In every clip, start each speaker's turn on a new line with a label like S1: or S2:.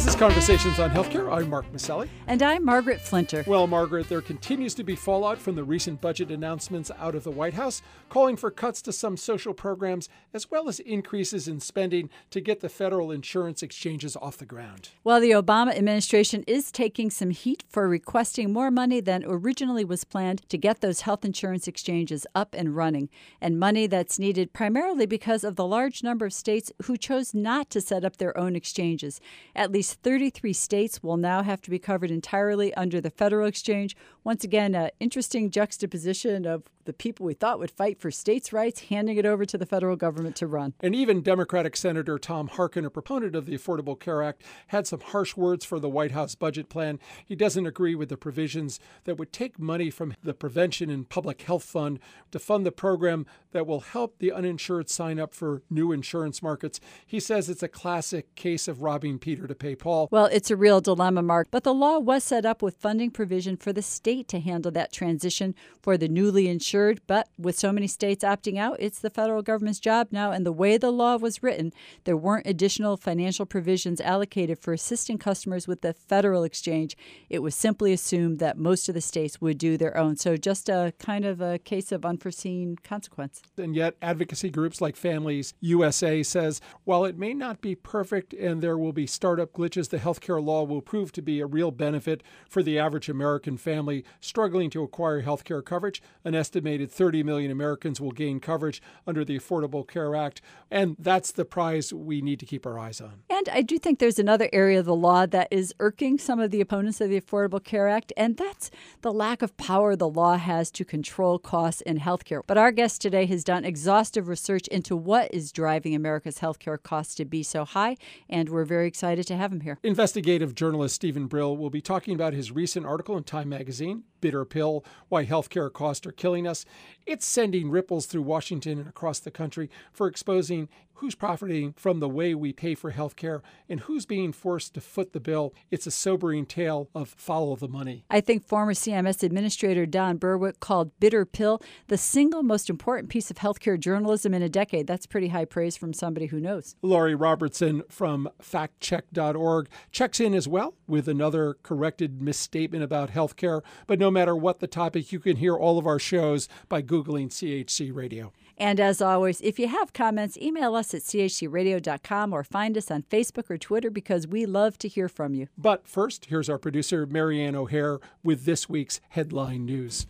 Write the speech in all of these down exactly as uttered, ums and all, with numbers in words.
S1: This is Conversations on Healthcare. I'm Mark Maselli.
S2: And I'm Margaret Flinter.
S1: Well, Margaret, there continues to be fallout from the recent budget announcements out of the White House, calling for cuts to some social programs, as well as increases in spending to get the federal insurance exchanges off the ground.
S2: Well, the Obama administration is taking some heat for requesting more money than originally was planned to get those health insurance exchanges up and running, and money that's needed primarily because of the large number of states who chose not to set up their own exchanges. At least thirty-three states will now have to be covered entirely under the federal exchange. Once again, an interesting juxtaposition of the people we thought would fight for states' rights, handing it over to the federal government to run.
S1: And even Democratic Senator Tom Harkin, a proponent of the Affordable Care Act, had some harsh words for the White House budget plan. He doesn't agree with the provisions that would take money from the Prevention and Public Health Fund to fund the program that will help the uninsured sign up for new insurance markets. He says it's a classic case of robbing Peter to pay Paul.
S2: Well, it's a real dilemma, Mark, but the law was set up with funding provision for the state to handle that transition for the newly insured. But with so many states opting out, it's the federal government's job now. And the way the law was written, there weren't additional financial provisions allocated for assisting customers with the federal exchange. It was simply assumed that most of the states would do their own. So just a kind of a case of unforeseen consequence.
S1: And yet advocacy groups like Families U S A says, while it may not be perfect and there will be startup glitches, the healthcare law will prove to be a real benefit for the average American family struggling to acquire healthcare coverage. An estimated thirty million Americans will gain coverage under the Affordable Care Act. And that's the prize we need to keep our eyes on.
S2: And I do think there's another area of the law that is irking some of the opponents of the Affordable Care Act, and that's the lack of power the law has to control costs in healthcare. But our guest today has done exhaustive research into what is driving America's healthcare costs to be so high, and we're very excited to have him here.
S1: Investigative journalist Stephen Brill will be talking about his recent article in Time magazine, Bitter Pill, Why Healthcare Costs Are Killing Us. It's sending ripples through Washington and across the country for exposing who's profiting from the way we pay for healthcare and who's being forced to foot the bill. It's a sobering tale of follow the money.
S2: I think former C M S Administrator Don Berwick called Bitter Pill the single most important piece of healthcare journalism in a decade. That's pretty high praise from somebody who knows.
S1: Laurie Robertson from fact check dot org checks in as well with another corrected misstatement about healthcare. But no matter what the topic, you can hear all of our shows by Googling C H C Radio.
S2: And as always, if you have comments, email us at c h c radio dot com or find us on Facebook or Twitter because we love to hear from you.
S1: But first, here's our producer, Marianne O'Hare, with this week's headline news.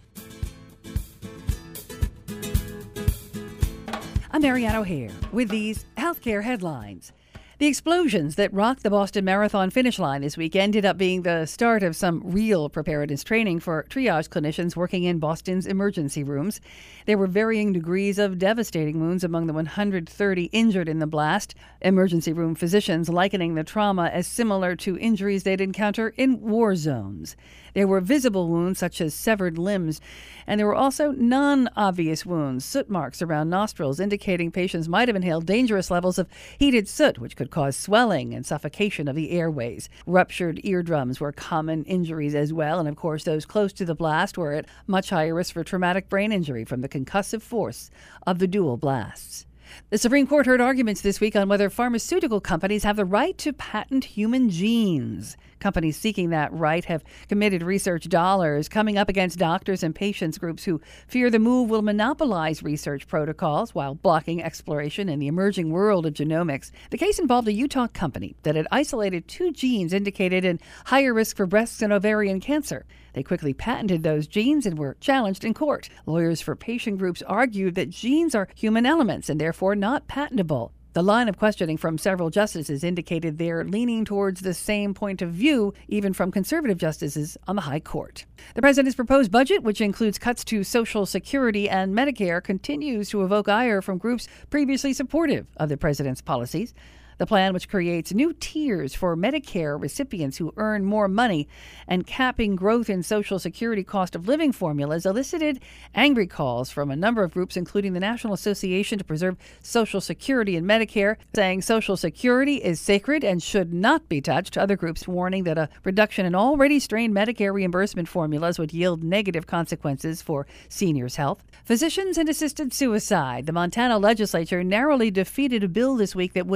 S3: I'm Marianne O'Hare with these healthcare headlines. The explosions that rocked the Boston Marathon finish line this week ended up being the start of some real preparedness training for triage clinicians working in Boston's emergency rooms. There were varying degrees of devastating wounds among the one hundred thirty injured in the blast, emergency room physicians likening the trauma as similar to injuries they'd encounter in war zones. There were visible wounds such as severed limbs, and there were also non-obvious wounds, soot marks around nostrils indicating patients might have inhaled dangerous levels of heated soot, which could cause swelling and suffocation of the airways. Ruptured eardrums were common injuries as well, and of course those close to the blast were at much higher risk for traumatic brain injury from the concussive force of the dual blasts. The Supreme Court heard arguments this week on whether pharmaceutical companies have the right to patent human genes. Companies seeking that right have committed research dollars coming up against doctors and patients groups who fear the move will monopolize research protocols while blocking exploration in the emerging world of genomics. The case involved a Utah company that had isolated two genes indicated in higher risk for breast and ovarian cancer. They quickly patented those genes and were challenged in court. Lawyers for patient groups argued that genes are human elements and therefore not patentable. The line of questioning from several justices indicated they're leaning towards the same point of view, even from conservative justices on the High Court. The president's proposed budget, which includes cuts to Social Security and Medicare, continues to evoke ire from groups previously supportive of the president's policies. The plan, which creates new tiers for Medicare recipients who earn more money and capping growth in Social Security cost of living formulas, elicited angry calls from a number of groups, including the National Association to Preserve Social Security and Medicare, saying Social Security is sacred and should not be touched. Other groups warning that a reduction in already strained Medicare reimbursement formulas would yield negative consequences for seniors' health. Physicians and assisted suicide. The Montana legislature narrowly defeated a bill this week that would have set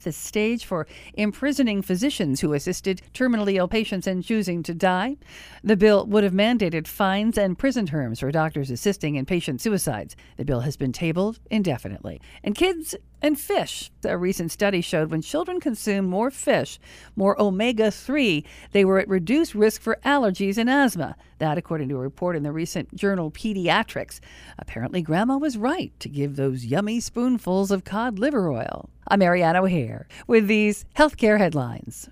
S3: the stage for imprisoning physicians who assisted terminally ill patients and choosing to die. The bill would have mandated fines and prison terms for doctors assisting in patient suicides. The bill has been tabled indefinitely. And kids and fish. A recent study showed when children consumed more fish, more omega three, they were at reduced risk for allergies and asthma. That, according to a report in the recent journal Pediatrics. Apparently, Grandma was right to give those yummy spoonfuls of cod liver oil. I'm Marianne O'Hare with these healthcare headlines.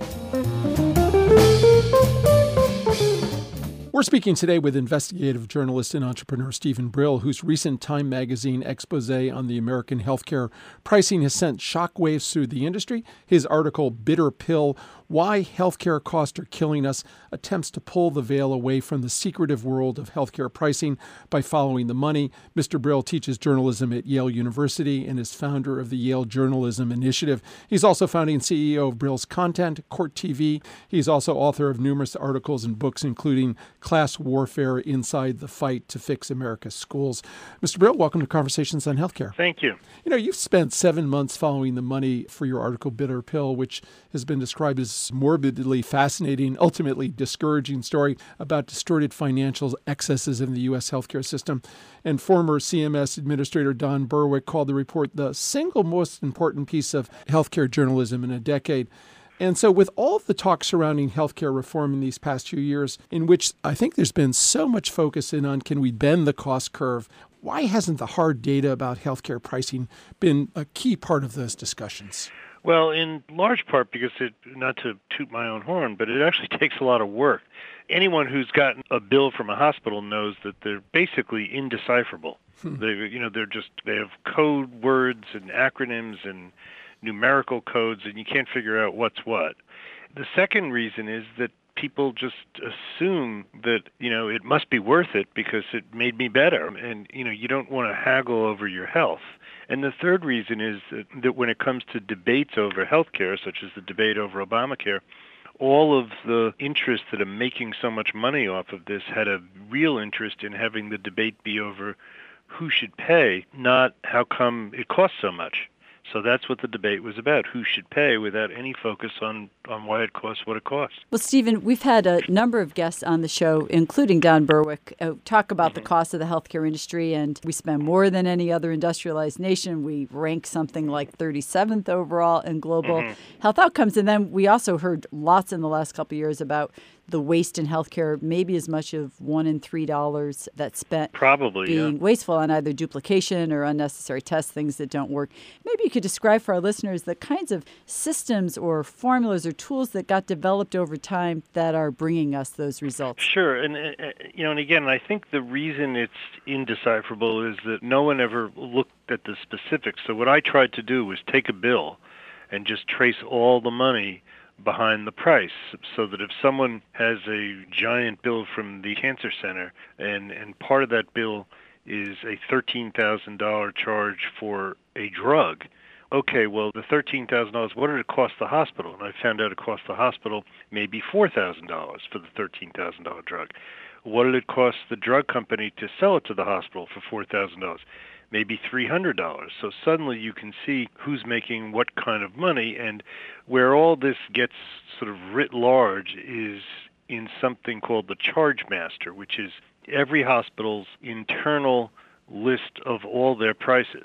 S1: We're speaking today with investigative journalist and entrepreneur Steven Brill, whose recent Time magazine expose on the American healthcare pricing has sent shockwaves through the industry. His article, Bitter Pill, Why Healthcare Costs Are Killing Us, attempts to pull the veil away from the secretive world of healthcare pricing by following the money. Mister Brill teaches journalism at Yale University and is founder of the Yale Journalism Initiative. He's also founding C E O of Brill's Content, Court T V. He's also author of numerous articles and books, including Class Warfare Inside the Fight to Fix America's Schools. Mister Brill, welcome to Conversations on Healthcare.
S4: Thank you.
S1: You know, you've spent seven months following the money for your article, Bitter Pill, which has been described as morbidly fascinating, ultimately discouraging story about distorted financial excesses in the U S healthcare system. And former C M S Administrator Don Berwick called the report the single most important piece of healthcare journalism in a decade. And so with all of the talk surrounding healthcare reform in these past few years, in which I think there's been so much focus in on can we bend the cost curve, why hasn't the hard data about healthcare pricing been a key part of those discussions?
S4: Well, in large part because, it, not to toot my own horn, but it actually takes a lot of work. Anyone who's gotten a bill from a hospital knows that they're basically indecipherable. Hmm. They, you know, they're just, they have code words and acronyms and numerical codes, and you can't figure out what's what. The second reason is that people just assume that, you know, it must be worth it because it made me better. And, you know, you don't want to haggle over your health. And the third reason is that, that when it comes to debates over healthcare, such as the debate over Obamacare, all of the interests that are making so much money off of this had a real interest in having the debate be over who should pay, not how come it costs so much. So that's what the debate was about, who should pay, without any focus on, on why it costs what it costs.
S2: Well, Steven, we've had a number of guests on the show, including Don Berwick, uh, talk about mm-hmm. the cost of the healthcare industry, and we spend more than any other industrialized nation. We rank something like thirty-seventh overall in global mm-hmm. health outcomes. And then we also heard lots in the last couple of years about the waste in healthcare, maybe as much of one in three dollars that's spent
S4: probably
S2: being
S4: yeah.
S2: wasteful on either duplication or unnecessary tests, things that don't work. Maybe you could describe for our listeners the kinds of systems or formulas or tools that got developed over time that are bringing us those results.
S4: Sure, and uh, you know, and again, I think the reason it's indecipherable is that no one ever looked at the specifics. So what I tried to do was take a bill and just trace all the money behind the price, so that if someone has a giant bill from the cancer center and, and part of that bill is a thirteen thousand dollars charge for a drug, okay, well, the thirteen thousand dollars, what did it cost the hospital? And I found out it cost the hospital maybe four thousand dollars for the thirteen thousand dollars drug. What did it cost the drug company to sell it to the hospital for four thousand dollars? Maybe three hundred dollars. So suddenly you can see who's making what kind of money, and where all this gets sort of writ large is in something called the charge master, which is every hospital's internal list of all their prices.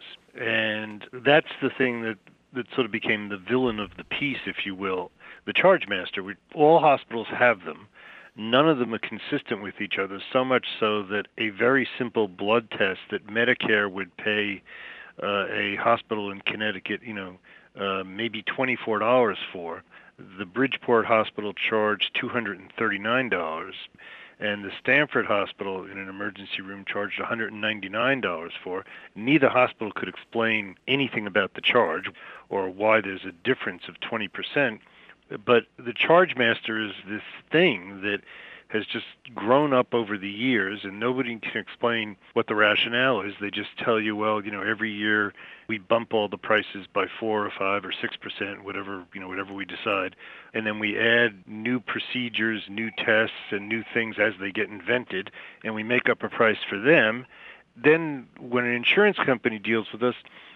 S4: And that's the thing that, that sort of became the villain of the piece, if you will. The charge master, we, all hospitals have them. None of them are consistent with each other, so much so that a very simple blood test that Medicare would pay uh, a hospital in Connecticut, you know, uh, maybe twenty-four dollars for, the Bridgeport Hospital charged two hundred thirty-nine dollars, and the Stanford Hospital in an emergency room charged one hundred ninety-nine dollars for. Neither hospital could explain anything about the charge or why there's a difference of twenty percent. But the charge master is this thing that has just grown up over the years, and nobody can explain what the rationale is. They just tell you, well, you know, every year we bump all the prices by four or five or six percent, whatever, you know, whatever we decide, and then we add new procedures, new tests, and new things as they get invented, and we make up a price for them. Then when an insurance company deals with us,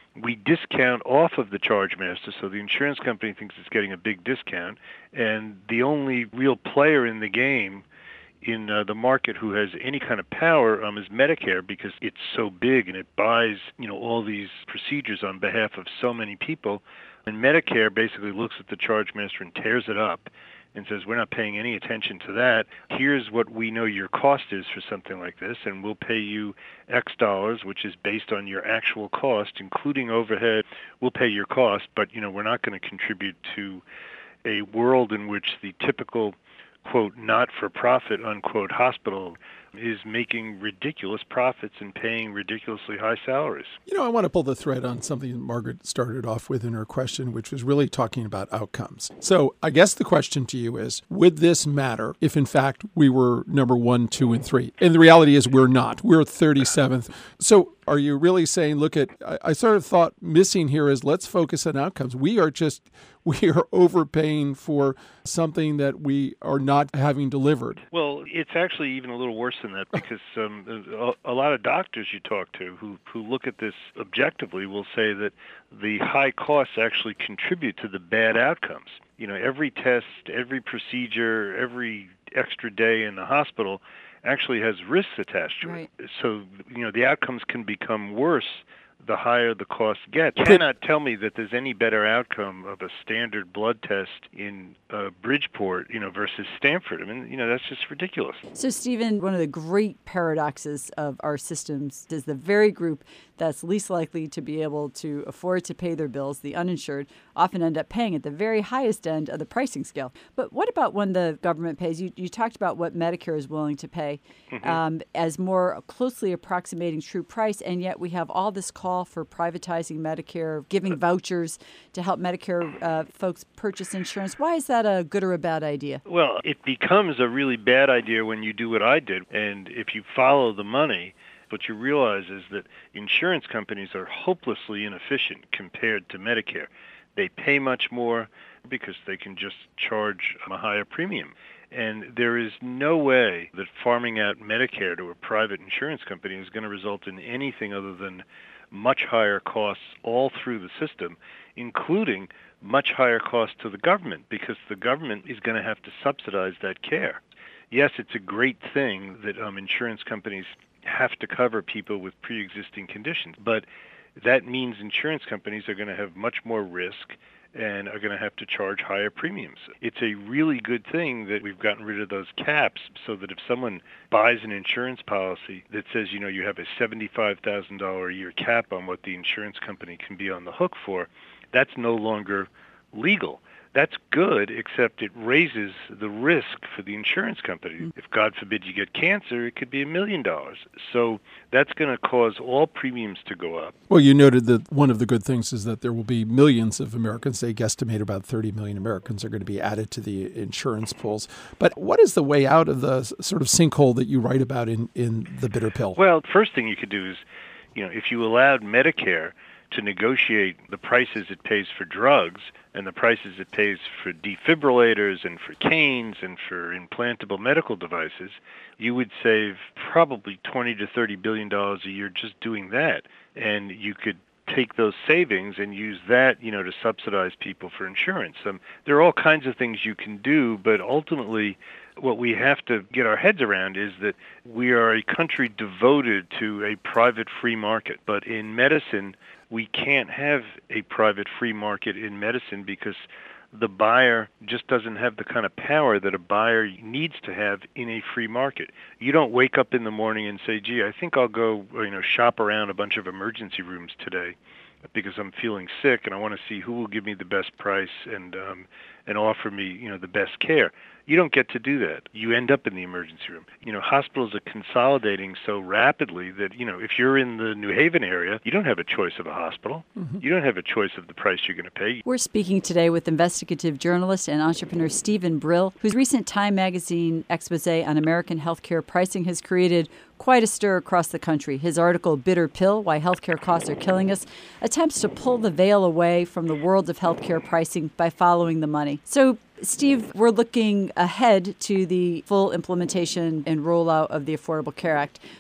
S4: we discount off of the charge master, so the insurance company thinks it's getting a big discount, and the only real player in the game in uh, the market who has any kind of power um, is Medicare, because it's so big and it buys, you know, all these procedures on behalf of so many people. And Medicare basically looks at the charge master and tears it up and says, we're not paying any attention to that. Here's what we know your cost is for something like this, and we'll pay you X dollars, which is based on your actual cost, including overhead. We'll pay your cost, but, you know, we're not going to contribute to a world in which the typical, quote, not-for-profit, unquote, hospital is making ridiculous profits and paying ridiculously high salaries.
S1: You know, I want to pull the thread on something that Margaret started off with in her question, which was really talking about outcomes. So I guess the question to you is, would this matter if, in fact, we were number one, two, and three? And the reality is we're not. We're thirty-seventh. So are you really saying, look at, I, I sort of thought missing here is let's focus on outcomes. We are just, we are overpaying for something that we are not having delivered.
S4: Well, it's actually even a little worse than that, because um, a, a lot of doctors you talk to who, who look at this objectively will say that the high costs actually contribute to the bad outcomes. You know, every test, every procedure, every extra day in the hospital actually has risks attached to
S2: right.
S4: it. So, you know, the outcomes can become worse the higher the cost gets. You cannot tell me that there's any better outcome of a standard blood test in uh, Bridgeport, you know, versus Stanford. I mean, you know, that's just ridiculous.
S2: So, Stephen, one of the great paradoxes of our systems is the very group that's least likely to be able to afford to pay their bills, the uninsured, often end up paying at the very highest end of the pricing scale. But what about when the government pays? You, you talked about what Medicare is willing to pay mm-hmm. um, as more closely approximating true price, and yet we have all this call for privatizing Medicare, giving vouchers to help Medicare uh, folks purchase insurance. Why is that a good or a bad idea?
S4: Well, it becomes a really bad idea when you do what I did, and if you follow the money. What you realize is that insurance companies are hopelessly inefficient compared to Medicare. They pay much more because they can just charge a higher premium. And there is no way that farming out Medicare to a private insurance company is going to result in anything other than much higher costs all through the system, including much higher costs to the government, because the government is going to have to subsidize that care. Yes, it's a great thing that um, insurance companies have to cover people with pre-existing conditions, but that means insurance companies are going to have much more risk and are going to have to charge higher premiums. It's a really good thing that we've gotten rid of those caps, so that if someone buys an insurance policy that says, you know, you have a seventy-five thousand dollars a year cap on what the insurance company can be on the hook for, that's no longer legal. That's good, except it raises the risk for the insurance company. Mm-hmm. If, God forbid, you get cancer, it could be a million dollars. So that's going to cause all premiums to go up.
S1: Well, you noted that one of the good things is that there will be millions of Americans. They guesstimate about thirty million Americans are going to be added to the insurance pools. But what is the way out of the sort of sinkhole that you write about in, in The Bitter Pill?
S4: Well, first thing you could do is, you know, if you allowed Medicare to negotiate the prices it pays for drugs and the prices it pays for defibrillators and for canes and for implantable medical devices, you would save probably twenty to thirty billion dollars a year just doing that. And you could take those savings and use that, you know, to subsidize people for insurance. Um, there are all kinds of things you can do, but ultimately what we have to get our heads around is that we are a country devoted to a private free market. But in medicine, we can't have a private free market in medicine because the buyer just doesn't have the kind of power that a buyer needs to have in a free market. You don't wake up in the morning and say, gee, I think I'll go, you know, shop around a bunch of emergency rooms today because I'm feeling sick and I want to see who will give me the best price and um, and offer me, you know, the best care. You don't get to do that. You end up in the emergency room. You know, hospitals are consolidating so rapidly that, you know, if you're in the New Haven area, you don't have a choice of a hospital. Mm-hmm. You don't have a choice of the price you're going to pay.
S2: We're speaking today with investigative journalist and entrepreneur Stephen Brill, whose recent Time magazine expose on American healthcare pricing has created quite a stir across the country. His article, Bitter Pill, Why Healthcare Costs Are Killing Us, attempts to pull the veil away from the world of healthcare pricing by following the money. So, Steve, we're looking ahead to the full implementation and rollout of the Affordable Care Act.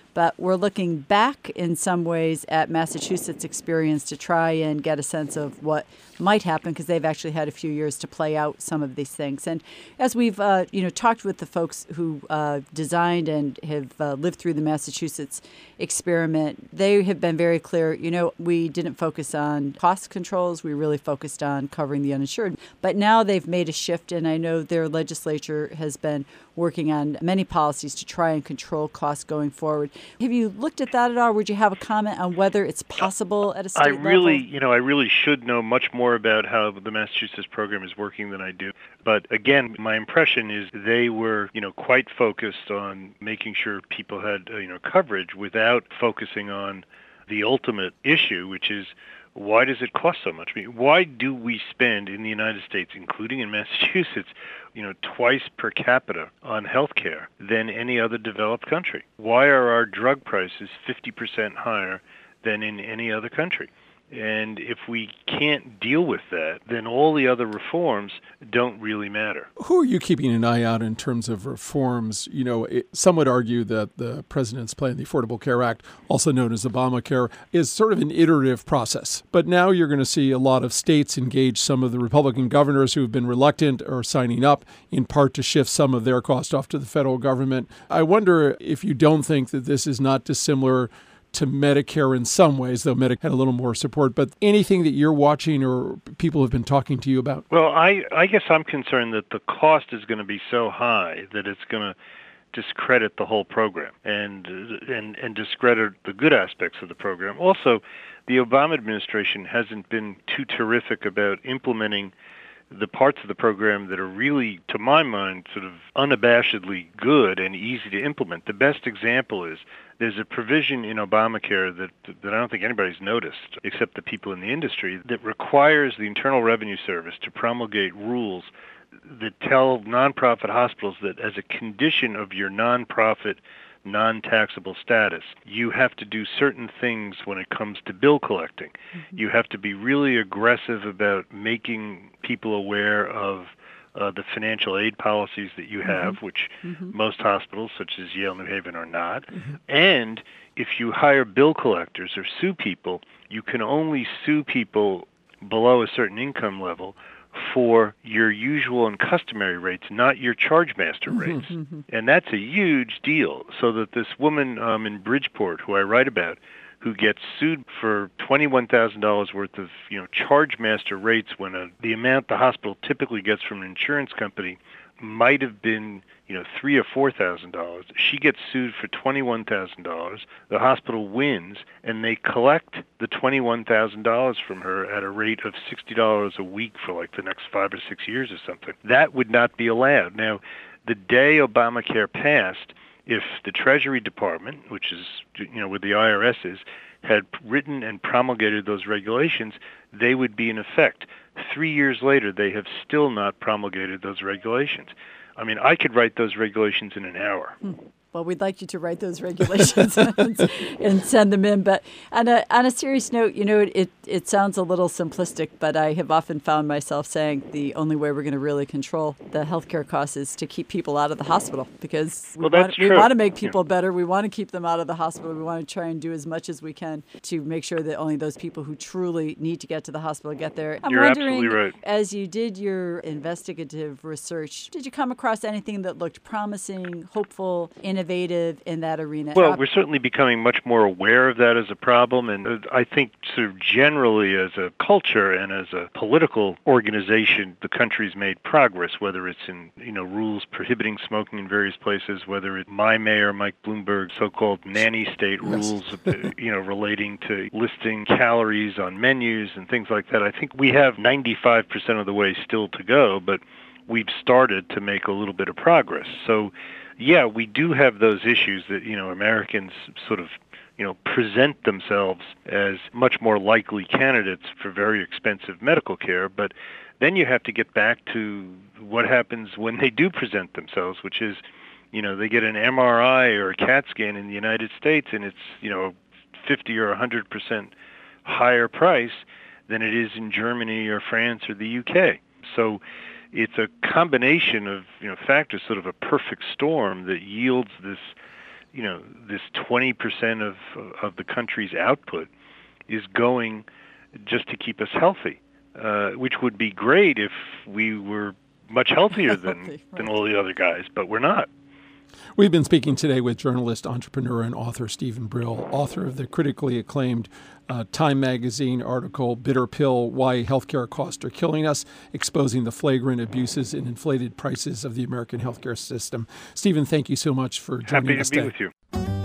S2: But we're looking back in some ways at Massachusetts' experience to try and get a sense of what might happen, because they've actually had a few years to play out some of these things. And as we've uh, you know talked with the folks who uh, designed and have uh, lived through the Massachusetts experiment, they have been very clear. You know, we didn't focus on cost controls. We really focused on covering the uninsured. But now they've made a shift, and I know their legislature has been working on many policies to try and control costs going forward. Have you looked at that at all? Would you have a comment on whether it's possible at a state
S4: I really,
S2: level?
S4: you know, I really should know much more about how the Massachusetts program is working than I do. But again, my impression is they were, you know, quite focused on making sure people had, uh, you know, coverage without focusing on the ultimate issue, which is, why does it cost so much? I mean, why do we spend in the United States, including in Massachusetts, you know, twice per capita on health care than any other developed country? Why are our drug prices fifty percent higher than in any other country? And if we can't deal with that, then all the other reforms don't really matter.
S1: Who are you keeping an eye out in terms of reforms? You know, it, some would argue that the president's plan, the Affordable Care Act, also known as Obamacare, is sort of an iterative process. But now you're going to see a lot of states engage some of the Republican governors who have been reluctant or signing up, in part to shift some of their cost off to the federal government. I wonder if you don't think that this is not dissimilar to Medicare in some ways, though Medicare had a little more support. But anything that you're watching or people have been talking to you about?
S4: Well, I, I guess I'm concerned that the cost is going to be so high that it's going to discredit the whole program and, and, and discredit the good aspects of the program. Also, the Obama administration hasn't been too terrific about implementing the parts of the program that are really, to my mind, sort of unabashedly good and easy to implement. The best example is there's a provision in Obamacare that that I don't think anybody's noticed, except the people in the industry, that requires the Internal Revenue Service to promulgate rules that tell nonprofit hospitals that as a condition of your nonprofit non-taxable status, you have to do certain things when it comes to bill collecting. Mm-hmm. You have to be really aggressive about making people aware of uh, the financial aid policies that you have, mm-hmm. which mm-hmm. most hospitals, such as Yale New Haven, are not. Mm-hmm. And if you hire bill collectors or sue people, you can only sue people below a certain income level for your usual and customary rates, not your charge master rates. Mm-hmm. And that's a huge deal. So that this woman um, in Bridgeport, who I write about, who gets sued for twenty-one thousand dollars worth of, you know, charge master rates when a, the amount the hospital typically gets from an insurance company might have been, you know, three or four thousand dollars. She gets sued for twenty-one thousand dollars. The hospital wins, and they collect the twenty-one thousand dollars from her at a rate of sixty dollars a week for like the next five or six years or something. That would not be allowed. Now, the day Obamacare passed, if the Treasury Department, which is, you know, where the I R S is, had written and promulgated those regulations, they would be in effect. Three years later, they have still not promulgated those regulations. I mean, I could write those regulations in an hour.
S2: Hmm. Well, we'd like you to write those regulations and, and send them in. But on a on a serious note, you know, it it sounds a little simplistic, but I have often found myself saying the only way we're going to really control the healthcare costs is to keep people out of the hospital, because we,
S4: well,
S2: want,
S4: that's
S2: we
S4: true.
S2: want to make people yeah. better. We want to keep them out of the hospital. We want to try and do as much as we can to make sure that only those people who truly need to get to the hospital get there. I'm
S4: You're
S2: wondering,
S4: absolutely right.
S2: As you did your investigative research, did you come across anything that looked promising, hopeful, innovative? innovative in that arena?
S4: Well, we're certainly becoming much more aware of that as a problem, and I think sort of generally as a culture and as a political organization, the country's made progress, whether it's in, you know, rules prohibiting smoking in various places, whether it's my mayor, Mike Bloomberg's so-called nanny state rules, you know, relating to listing calories on menus and things like that. I think we have ninety-five percent of the way still to go, but we've started to make a little bit of progress. So, yeah, we do have those issues that, you know, Americans sort of, you know, present themselves as much more likely candidates for very expensive medical care. But then you have to get back to what happens when they do present themselves, which is, you know, they get an M R I or a CAT scan in the United States, and it's, you know, fifty or one hundred percent higher price than it is in Germany or France or the U K. So it's a combination of, you know, factors, sort of a perfect storm that yields this you know, this twenty percent of of the country's output is going just to keep us healthy, uh, which would be great if we were much healthier than,
S2: Healthy, right.
S4: than all the other guys, but we're not.
S1: We've been speaking today with journalist, entrepreneur, and author Stephen Brill, author of the critically acclaimed uh, Time magazine article, Bitter Pill, Why Healthcare Costs Are Killing Us, exposing the flagrant abuses and inflated prices of the American healthcare system. Stephen, thank you so much for joining
S4: Happy
S1: us
S4: to be
S1: today.
S4: with you.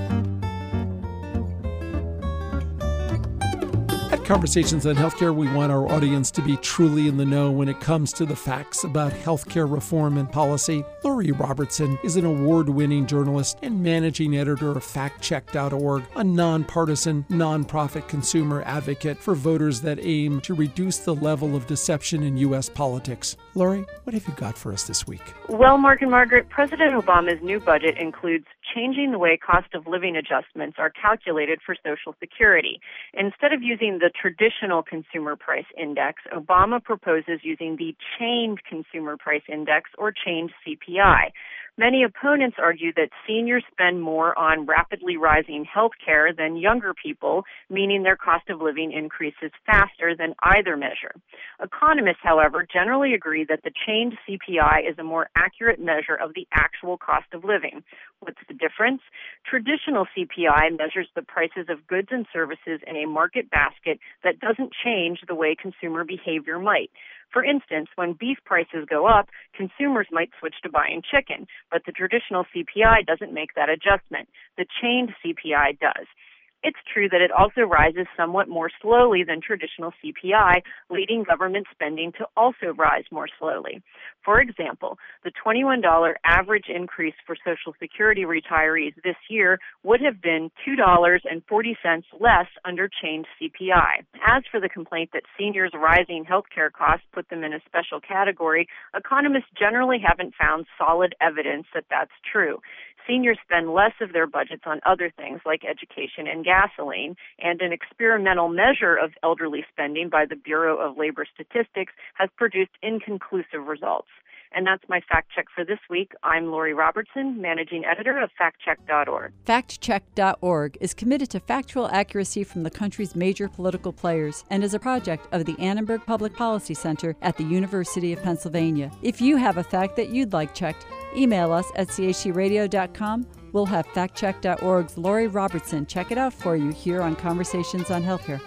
S1: At Conversations on Healthcare, we want our audience to be truly in the know when it comes to the facts about healthcare reform and policy. Lori Robertson is an award-winning journalist and managing editor of fact check dot org, a nonpartisan, nonprofit consumer advocate for voters that aim to reduce the level of deception in U S politics. Lori, what have you got for us this week?
S5: Well, Mark and Margaret, President Obama's new budget includes changing the way cost of living adjustments are calculated for Social Security. Instead of using the traditional Consumer Price Index, Obama proposes using the Chained Consumer Price Index, or Chained C P I. Many opponents argue that seniors spend more on rapidly rising health care than younger people, meaning their cost of living increases faster than either measure. Economists, however, generally agree that the Chained C P I is a more accurate measure of the actual cost of living. What's the difference? Traditional C P I measures the prices of goods and services in a market basket that doesn't change the way consumer behavior might. For instance, when beef prices go up, consumers might switch to buying chicken, but the traditional C P I doesn't make that adjustment. The chained C P I does. It's true that it also rises somewhat more slowly than traditional C P I, leading government spending to also rise more slowly. For example, the twenty-one dollars average increase for Social Security retirees this year would have been two dollars and forty cents less under chained C P I. As for the complaint that seniors' rising health care costs put them in a special category, economists generally haven't found solid evidence that that's true. Seniors spend less of their budgets on other things like education and gasoline, and an experimental measure of elderly spending by the Bureau of Labor Statistics has produced inconclusive results. And that's my fact check for this week. I'm Lori Robertson, managing editor of fact check dot org.
S2: fact check dot org is committed to factual accuracy from the country's major political players and is a project of the Annenberg Public Policy Center at the University of Pennsylvania. If you have a fact that you'd like checked, email us at c h c radio dot com. We'll have fact check dot org's Lori Robertson check it out for you here on Conversations on Healthcare.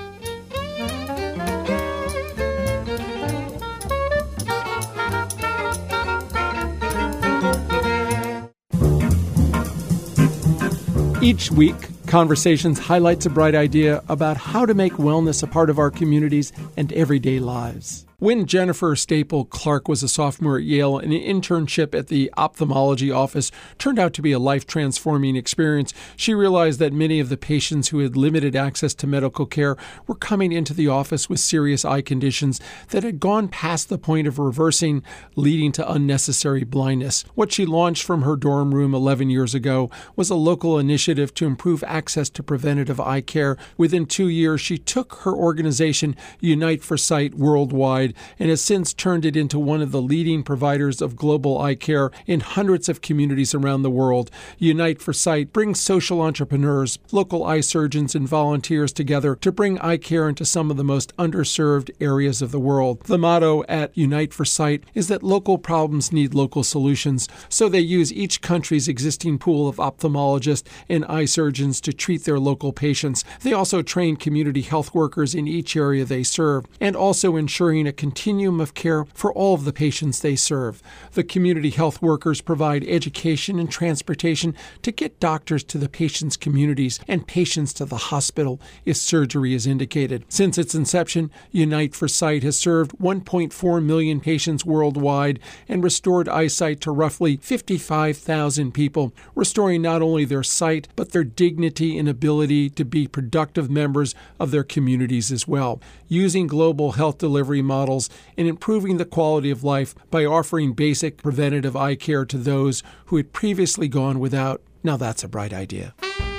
S1: Each week, Conversations highlights a bright idea about how to make wellness a part of our communities and everyday lives. When Jennifer Staple Clark was a sophomore at Yale, an internship at the ophthalmology office turned out to be a life-transforming experience. She realized that many of the patients who had limited access to medical care were coming into the office with serious eye conditions that had gone past the point of reversing, leading to unnecessary blindness. What she launched from her dorm room eleven years ago was a local initiative to improve access to preventative eye care. Within two years, she took her organization, Unite for Sight Worldwide, and has since turned it into one of the leading providers of global eye care in hundreds of communities around the world. Unite for Sight brings social entrepreneurs, local eye surgeons, and volunteers together to bring eye care into some of the most underserved areas of the world. The motto at Unite for Sight is that local problems need local solutions, so they use each country's existing pool of ophthalmologists and eye surgeons to treat their local patients. They also train community health workers in each area they serve, and also ensuring a continuum of care for all of the patients they serve. The community health workers provide education and transportation to get doctors to the patients' communities and patients to the hospital if surgery is indicated. Since its inception, Unite for Sight has served one point four million patients worldwide and restored eyesight to roughly fifty-five thousand people, restoring not only their sight, but their dignity and ability to be productive members of their communities as well. Using global health delivery models and improving the quality of life by offering basic preventative eye care to those who had previously gone without. Now that's a bright idea.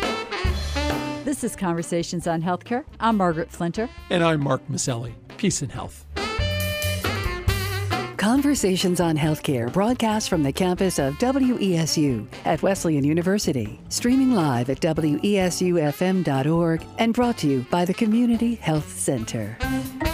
S2: This is Conversations on Healthcare. I'm Margaret Flinter.
S1: And I'm Mark Maselli. Peace and health.
S3: Conversations on Healthcare broadcast from the campus of W E S U at Wesleyan University. Streaming live at W E S U F M dot org and brought to you by the Community Health Center.